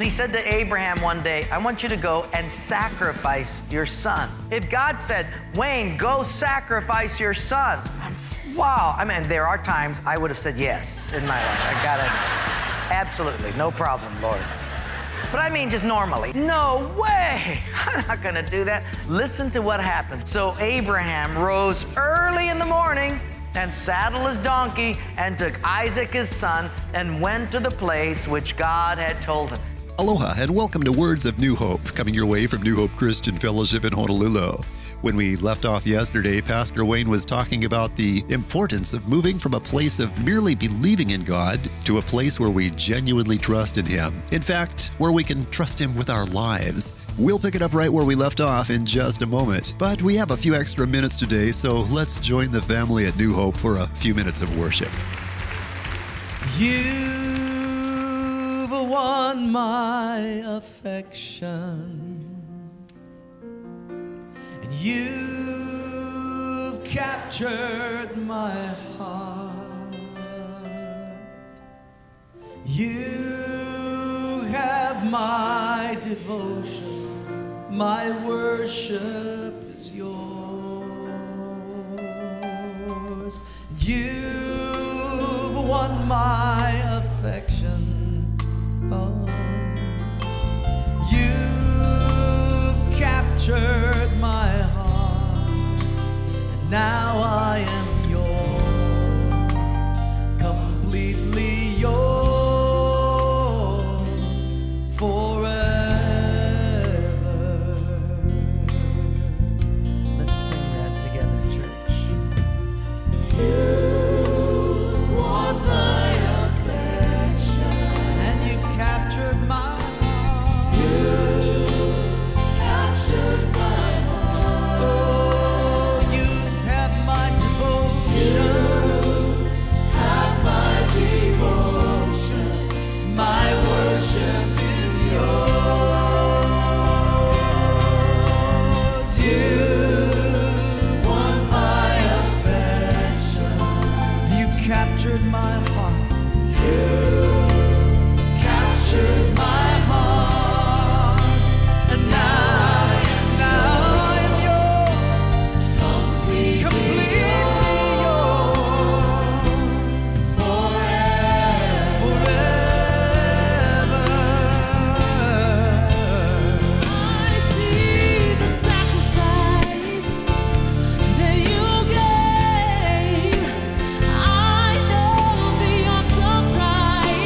he said to Abraham one day, I want you to go and sacrifice your son. If God said, Wayne, go sacrifice your son, wow. I mean, there are times I would have said yes in my life. I got it. Absolutely, no problem, Lord. But I mean just normally. No way! I'm not gonna do that. Listen to what happened. So Abraham rose early in the morning and saddled his donkey and took Isaac his son and went to the place which God had told him. Aloha and welcome to Words of New Hope, coming your way from New Hope Christian Fellowship in Honolulu. When we left off yesterday, Pastor Wayne was talking about the importance of moving from a place of merely believing in God to a place where we genuinely trust in Him. In fact, where we can trust Him with our lives. We'll pick it up right where we left off in just a moment. But we have a few extra minutes today, so let's join the family at New Hope for a few minutes of worship. You've won my affection, and you've captured my heart. You have my devotion, my worship is yours. You've won my affection. Oh, you've captured my heart, and now I am yours, completely yours, forever. Let's sing that together, church. You've won my affection, and you've captured my heart. Captured my heart. Oh, you have my devotion. Have my devotion. My worship is yours. You won my affection. You've captured my heart. You captured my heart, and now I am yours, completely yours, forever. I see the sacrifice that you gave. I know the awesome price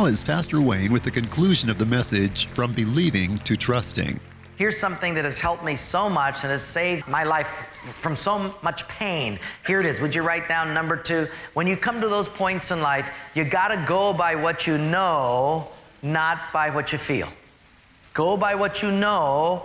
is Pastor Wayne with the conclusion of the message, From Believing to Trusting. Here's something that has helped me so much and has saved my life from so much pain. Here it is. Would you write down number 2? When you come to those points in life, you got to go by what you know, not by what you feel. Go by what you know,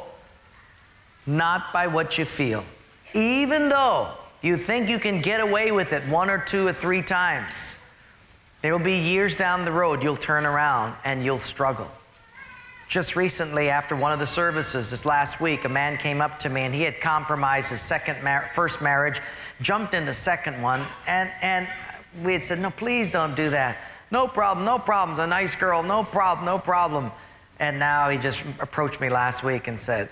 not by what you feel. Even though you think you can get away with it 1 or 2 or 3 times, there will be years down the road you'll turn around and you'll struggle. Just recently, after one of the services this last week, a man came up to me and he had compromised his first marriage, jumped into second one, and we had said, no, please don't do that. No problem, no problems. A nice girl, no problem, no problem. And now he just approached me last week and said,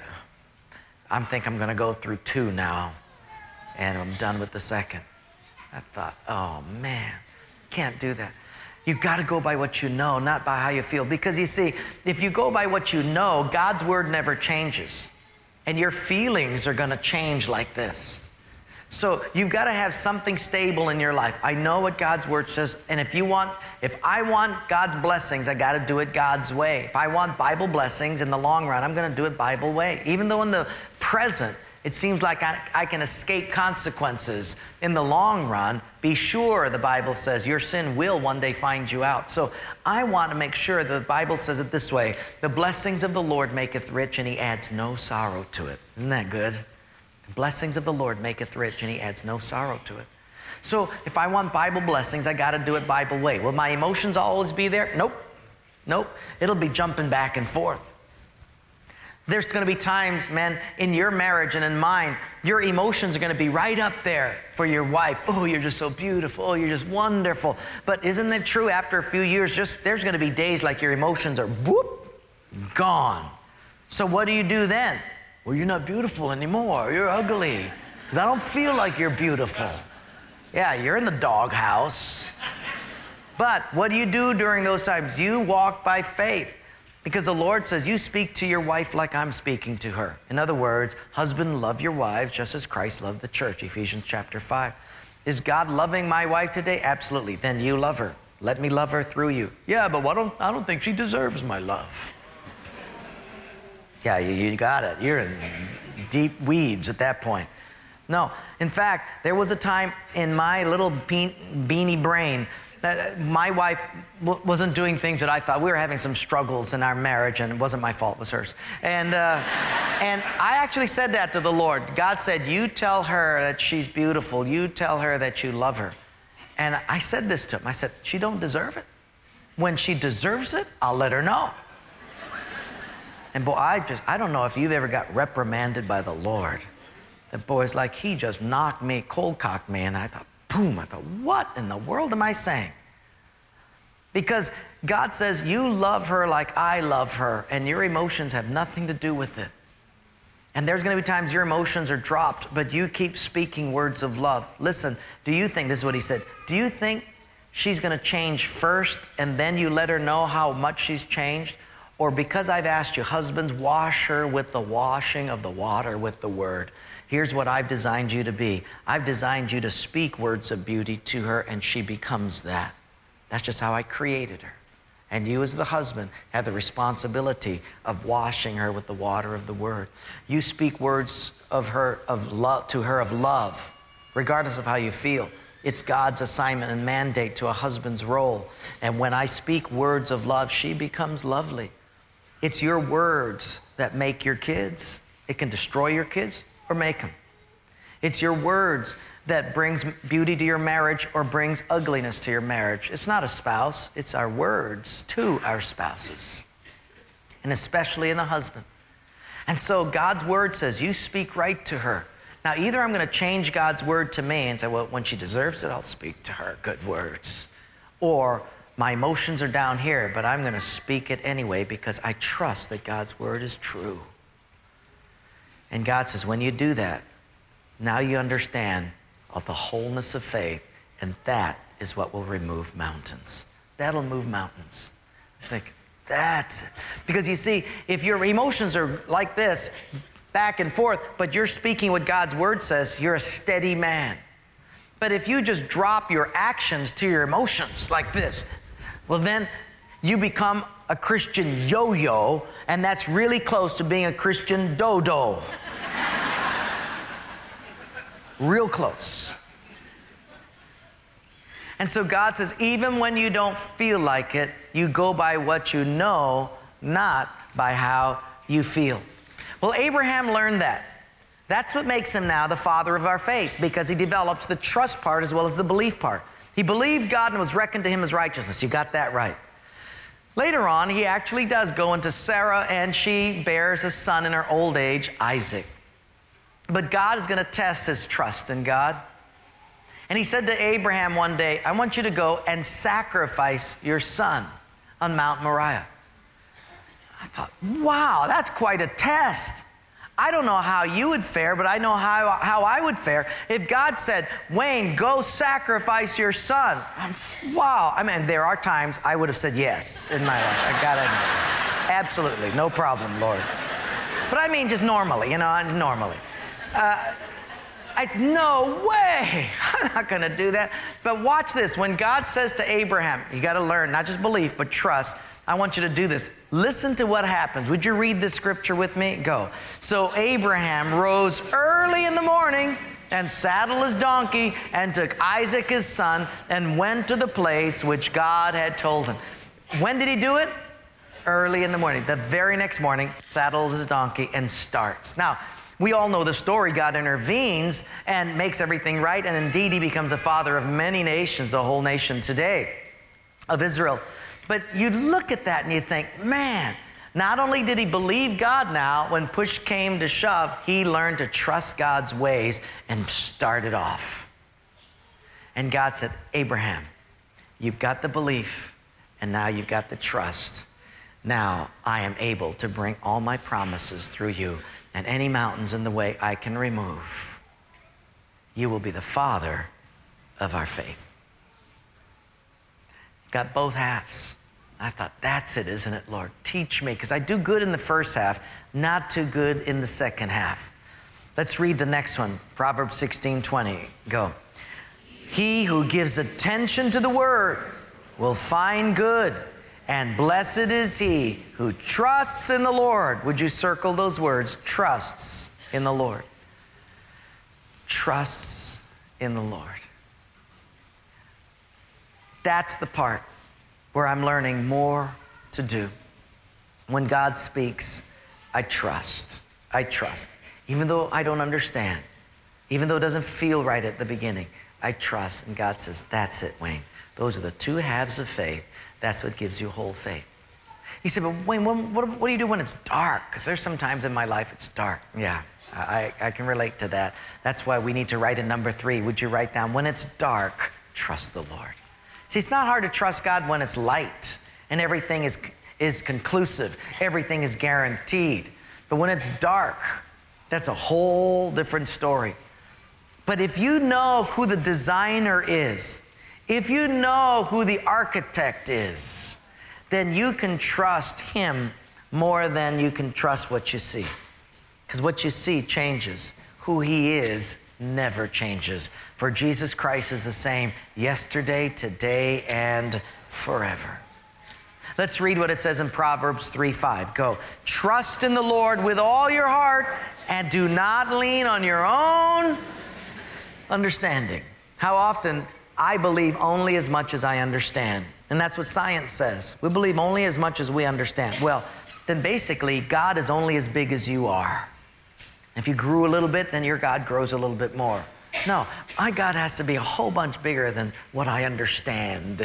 I think I'm going to go through 2 now, and I'm done with the second. I thought, oh man, can't do that. You got to go by what you know, not by how you feel. Because you see, if you go by what you know, God's word never changes. And your feelings are going to change like this. So you've got to have something stable in your life. I know what God's word says. And if I want God's blessings, I got to do it God's way. If I want Bible blessings in the long run, I'm going to do it Bible way. Even though in the present, it seems like I can escape consequences. In the long run, be sure, the Bible says, your sin will one day find you out. So I want to make sure that the Bible says it this way: the blessings of the Lord maketh rich, and he adds no sorrow to it. Isn't that good? The blessings of the Lord maketh rich, and he adds no sorrow to it. So if I want Bible blessings, I got to do it Bible way. Will my emotions always be there? Nope. It'll be jumping back and forth. There's going to be times, man, in your marriage and in mine, your emotions are going to be right up there for your wife. Oh, you're just so beautiful. Oh, you're just wonderful. But isn't it true, after a few years, there's going to be days like your emotions are whoop, gone. So what do you do then? Well, you're not beautiful anymore. You're ugly. I don't feel like you're beautiful. Yeah, you're in the doghouse. But what do you do during those times? You walk by faith. Because the Lord says, you speak to your wife like I'm speaking to her. In other words, husband, love your wives just as Christ loved the church, Ephesians chapter 5. Is God loving my wife today? Absolutely. Then you love her. Let me love her through you. Yeah, but I don't think she deserves my love. Yeah, you got it. You're in deep weeds at that point. No. In fact, there was a time in my little beanie brain that my wife wasn't doing things that I thought. We were having some struggles in our marriage, and it wasn't my fault, it was hers. And I actually said that to the Lord. God said, you tell her that she's beautiful. You tell her that you love her. And I said this to him. I said, she don't deserve it. When she deserves it, I'll let her know. And boy, I don't know if you've ever got reprimanded by the Lord. That boy's like, he just knocked me, cold cocked me, and I thought, boom, I thought, what in the world am I saying? Because God says, you love her like I love her, and your emotions have nothing to do with it. And there's going to be times your emotions are dropped, but you keep speaking words of love. Listen, do you think, this is what he said, do you think she's going to change first, and then you let her know how much she's changed? Or because I've asked you, husbands, wash her with the washing of the water with the word. Here's what I've designed you to be. I've designed you to speak words of beauty to her, and she becomes that. That's just how I created her. And you as the husband have the responsibility of washing her with the water of the word. You speak words of her, of love, to her of love, regardless of how you feel. It's God's assignment and mandate to a husband's role. And when I speak words of love, she becomes lovely. It's your words that make your kids. It can destroy your kids or make them. It's your words that brings beauty to your marriage or brings ugliness to your marriage. It's not a spouse, it's our words to our spouses, and especially in a husband. And so God's word says, you speak right to her. Now, either I'm going to change God's word to me and say, well, when she deserves it, I'll speak to her good words. Or my emotions are down here, but I'm going to speak it anyway because I trust that God's word is true. And God says, when you do that, now you understand of the wholeness of faith, and that is what will remove mountains. That'll move mountains. I think, that's it. Because you see, if your emotions are like this, back and forth, but you're speaking what God's word says, you're a steady man. But if you just drop your actions to your emotions like this, well then, you become a Christian yo-yo, and that's really close to being a Christian dodo. Real close. And so God says, even when you don't feel like it, you go by what you know, not by how you feel. Well, Abraham learned that. That's what makes him now the father of our faith, because he develops the trust part as well as the belief part. He believed God and was reckoned to him as righteousness. You got that right. Later on, he actually does go into Sarah, and she bears a son in her old age, Isaac. But God is going to test his trust in God. And he said to Abraham one day, I want you to go and sacrifice your son on Mount Moriah. I thought, wow, that's quite a test. I don't know how you would fare, but I know how I would fare. If God said, Wayne, go sacrifice your son. Wow. I mean, there are times I would have said yes in my life. I got to admit. Absolutely. No problem, Lord. But I mean just normally, normally. It's no way. I'm not going to do that. But watch this. When God says to Abraham, you got to learn, not just belief, but trust. I want you to do this. Listen to what happens. Would you read this scripture with me? Go. So Abraham rose early in the morning and saddled his donkey and took Isaac his son and went to the place which God had told him. When did he do it? Early in the morning. The very next morning, saddles his donkey and starts. Now, we all know the story. God intervenes and makes everything right. And indeed, he becomes a father of many nations, the whole nation today of Israel. But you look at that and you think, man, not only did he believe God now, when push came to shove, he learned to trust God's ways and started off. And God said, Abraham, you've got the belief and now you've got the trust. Now I am able to bring all my promises through you, and any mountains in the way I can remove. You will be the father of our faith. Got both halves. I thought, that's it, isn't it, Lord? Teach me, because I do good in the first half, not too good in the second half. Let's read the next one, Proverbs 16:20. Go. He who gives attention to the word will find good, and blessed is he who trusts in the Lord. Would you circle those words? Trusts in the Lord. Trusts in the Lord. That's the part where I'm learning more to do. When God speaks, I trust. I trust. Even though I don't understand, even though it doesn't feel right at the beginning, I trust. And God says, that's it, Wayne. Those are the two halves of faith. That's what gives you whole faith. He said, but Wayne, what do you do when it's dark? Because there's some times in my life it's dark. Yeah, I can relate to that. That's why we need to write in number 3. Would you write down, when it's dark, trust the Lord. See, it's not hard to trust God when it's light and everything is conclusive. Everything is guaranteed. But when it's dark, that's a whole different story. But if you know who the designer is, if you know who the architect is, then you can trust him more than you can trust what you see. Because what you see changes. Who he is never changes. For Jesus Christ is the same yesterday, today, and forever. Let's read what it says in Proverbs 3:5. Go. Trust in the Lord with all your heart and do not lean on your own understanding. How often I believe only as much as I understand. And that's what science says. We believe only as much as we understand. Well, then basically God is only as big as you are. If you grew a little bit, then your God grows a little bit more. No, my God has to be a whole bunch bigger than what I understand.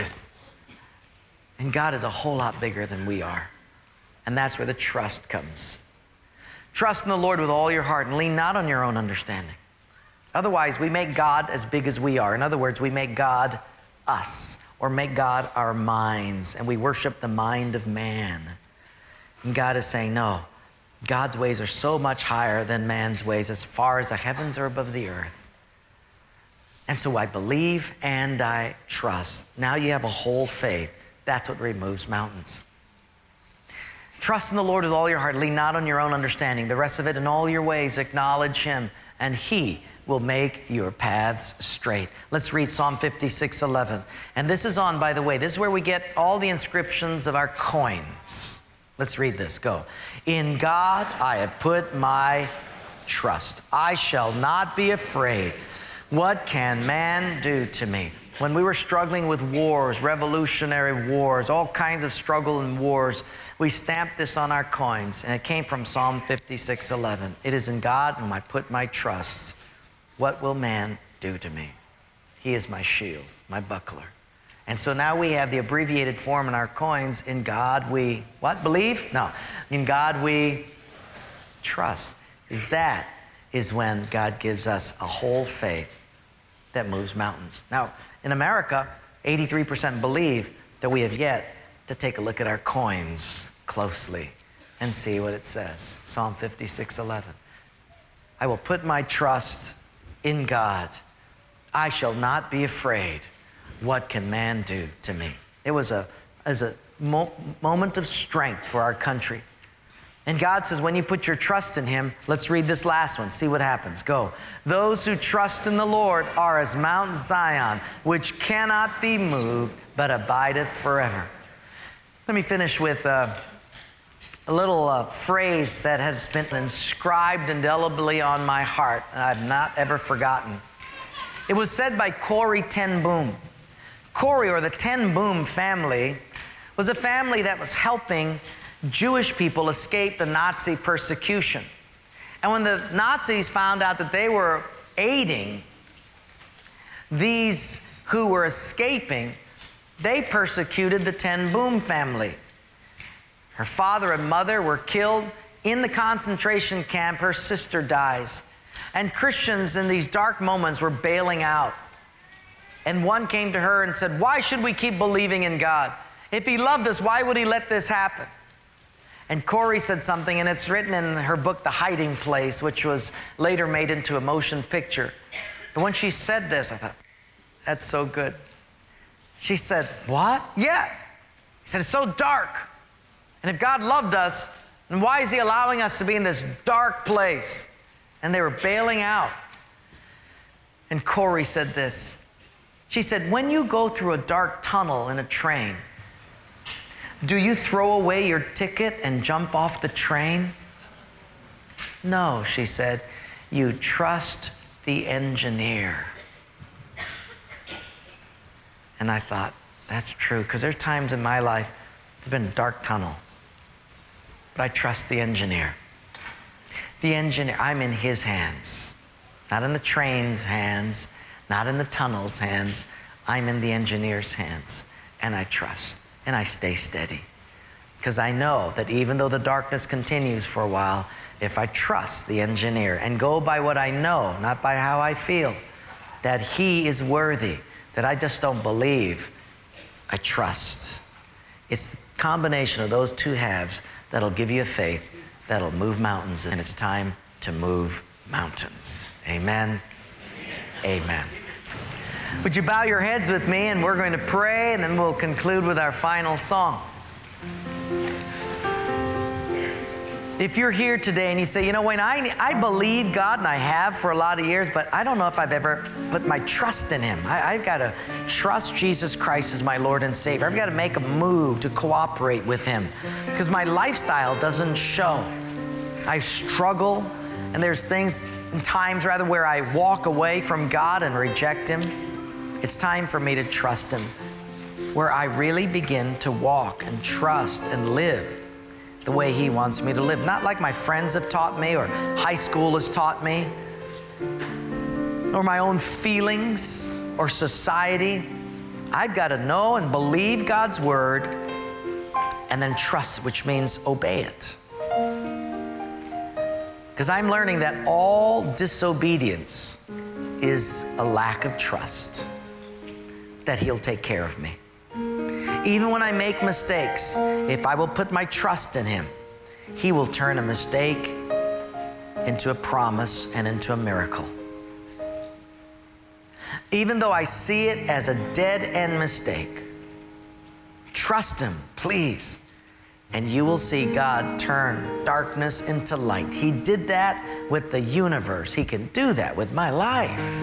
And God is a whole lot bigger than we are. And that's where the trust comes. Trust in the Lord with all your heart and lean not on your own understanding. Otherwise, we make God as big as we are. In other words, we make God us, or make God our minds, and we worship the mind of man. And God is saying, no, God's ways are so much higher than man's ways, as far as the heavens are above the earth. And so I believe and I trust. Now you have a whole faith. That's what removes mountains. Trust in the Lord with all your heart. Lean not on your own understanding. The rest of it, in all your ways, acknowledge him, and he will make your paths straight. Let's read Psalm 56:11. And this is on, by the way, this is where we get all the inscriptions of our coins. Let's read this. Go. In God I have put my trust. I shall not be afraid. What can man do to me? When we were struggling with wars, revolutionary wars, all kinds of struggle and wars, we stamped this on our coins, and it came from Psalm 56:11. It is in God whom I put my trust. What will man do to me? He is my shield, my buckler. And so now we have the abbreviated form in our coins. In God we, what, believe? No. In God we trust. That is when God gives us a whole faith that moves mountains. Now, in America, 83% believe that we have yet to take a look at our coins closely and see what it says. Psalm 56:11. I will put my trust in God. I shall not be afraid. What can man do to me? It was a moment of strength for our country. And God says, when you put your trust in him, let's read this last one. See what happens. Go. Those who trust in the Lord are as Mount Zion, which cannot be moved, but abideth forever. Let me finish with a little phrase that has been inscribed indelibly on my heart, and I've not ever forgotten. It was said by Corrie ten Boom. Corrie, or the ten Boom family, was a family that was helping Jewish people escape the Nazi persecution. And when the Nazis found out that they were aiding these who were escaping, they persecuted the ten Boom family. Her father and mother were killed in the concentration camp. Her sister dies. And Christians in these dark moments were bailing out. And one came to her and said, why should we keep believing in God? If he loved us, why would he let this happen? And Corrie said something, and it's written in her book, The Hiding Place, which was later made into a motion picture. But when she said this, I thought, that's so good. She said, what? Yeah. He said, it's so dark. And if God loved us, then why is he allowing us to be in this dark place? And they were bailing out. And Corrie said this. She said, when you go through a dark tunnel in a train, do you throw away your ticket and jump off the train? No, she said, you trust the engineer. And I thought, that's true, because there's times in my life, there's been a dark tunnel, but I trust the engineer. The engineer, I'm in his hands, not in the train's hands, not in the tunnel's hands. I'm in the engineer's hands, and I trust, and I stay steady. Because I know that even though the darkness continues for a while, if I trust the engineer and go by what I know, not by how I feel, that he is worthy, that I just don't believe, I trust. It's the combination of those two halves that'll give you a faith that'll move mountains, and it's time to move mountains. Amen. Amen. Would you bow your heads with me, and we're going to pray, and then we'll conclude with our final song. If you're here today and you say, you know, Wayne, I believe God, and I have for a lot of years, but I don't know if I've ever put my trust in him. I've got to trust Jesus Christ as my Lord and Savior. I've got to make a move to cooperate with him because my lifestyle doesn't show. I struggle, and there's times where I walk away from God and reject him. It's time for me to trust him, where I really begin to walk and trust and live the way he wants me to live. Not like my friends have taught me or high school has taught me or my own feelings or society. I've got to know and believe God's word and then trust it, which means obey it. Because I'm learning that all disobedience is a lack of trust that he'll take care of me. Even when I make mistakes, if I will put my trust in him, he will turn a mistake into a promise and into a miracle. Even though I see it as a dead-end mistake, trust him, please, and you will see God turn darkness into light. He did that with the universe. He can do that with my life.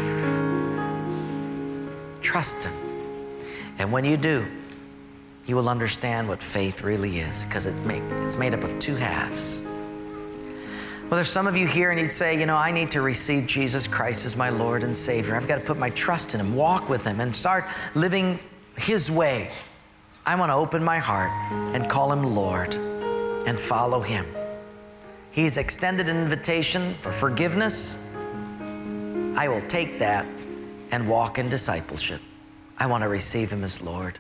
Trust Him. And when you do, you will understand what faith really is, because it's made up of two halves. Well, there's some of you here and you'd say, I need to receive Jesus Christ as my Lord and Savior. I've got to put my trust in Him, walk with Him, and start living His way. I want to open my heart and call Him Lord and follow Him. He's extended an invitation for forgiveness. I will take that and walk in discipleship. I want to receive Him as Lord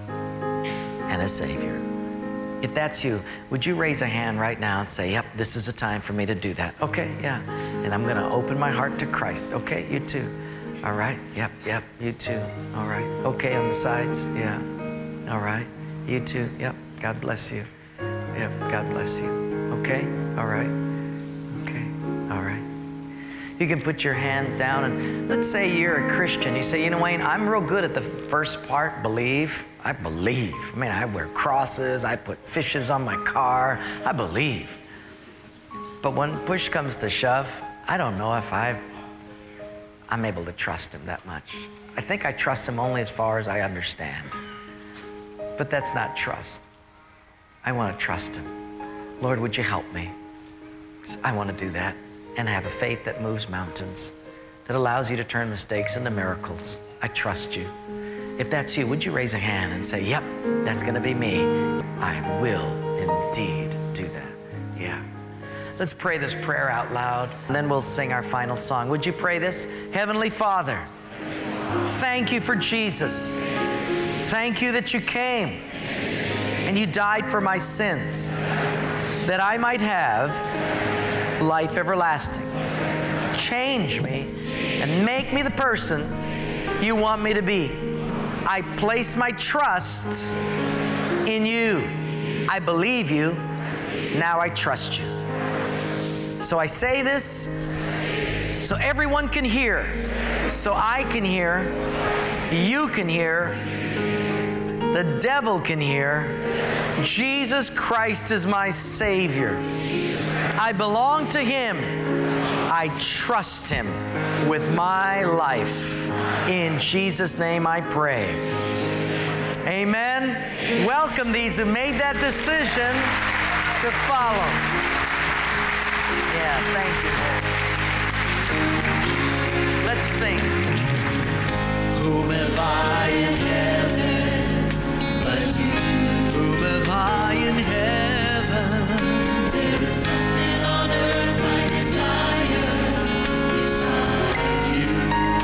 and as Savior. If that's you, would you raise a hand right now and say, yep, this is the time for me to do that? Okay, yeah. And I'm going to open my heart to Christ. Okay, you too. All right, yep, you too. All right. Okay, on the sides, yeah. All right, you too. Yep, God bless you. Yep, God bless you. Okay, all right. Okay, all right. You can put your hand down, and let's say you're a Christian. You say, Wayne, I'm real good at the first part, believe. I believe. I wear crosses. I put fishes on my car. I believe. But when push comes to shove, I don't know if I'm able to trust Him that much. I think I trust Him only as far as I understand. But that's not trust. I want to trust Him. Lord, would you help me? I want to do that and have a faith that moves mountains, that allows you to turn mistakes into miracles. I trust you. If that's you, would you raise a hand and say, yep, that's going to be me. I will indeed do that. Yeah. Let's pray this prayer out loud, and then we'll sing our final song. Would you pray this? Heavenly Father, thank you for Jesus. Thank you that you came and you died for my sins, that I might have life everlasting. Change me and make me the person you want me to be. I place my trust in you. I believe you. Now I trust you. So I say this so everyone can hear, so I can hear, you can hear, the devil can hear. Jesus Christ is my Savior. I belong to Him. I trust Him with my life. In Jesus' name I pray. Amen. Welcome these who made that decision to follow. Yeah, thank you. Let's sing. Whom have I in heaven but you? Whom have I in heaven? There is nothing on earth I desire besides you.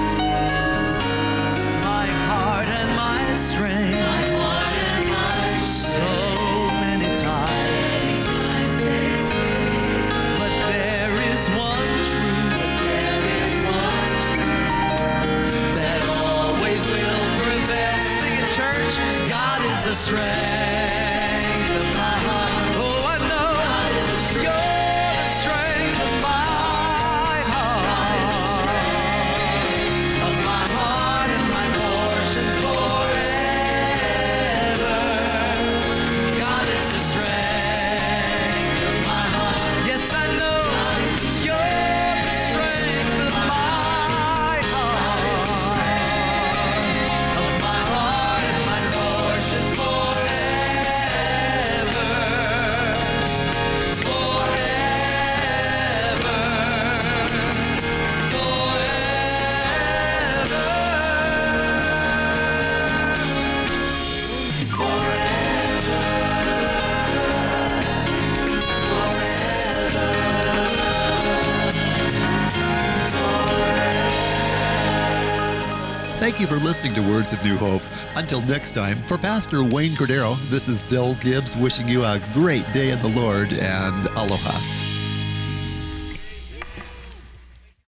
My heart and my strength. My heart and my strength. So many times. But there is one truth. There is one truth that always will prevail. Sing it, church. God is the strength of my heart. Oh, I know you're the strength of my heart. Of my heart and my portion forever. God is the strength of my heart. Yes, I know you're the strength of my heart. Of my heart and my portion forever. Thank you for listening to Words of New Hope. Until next time, for Pastor Wayne Cordero, this is Del Gibbs wishing you a great day in the Lord, and aloha.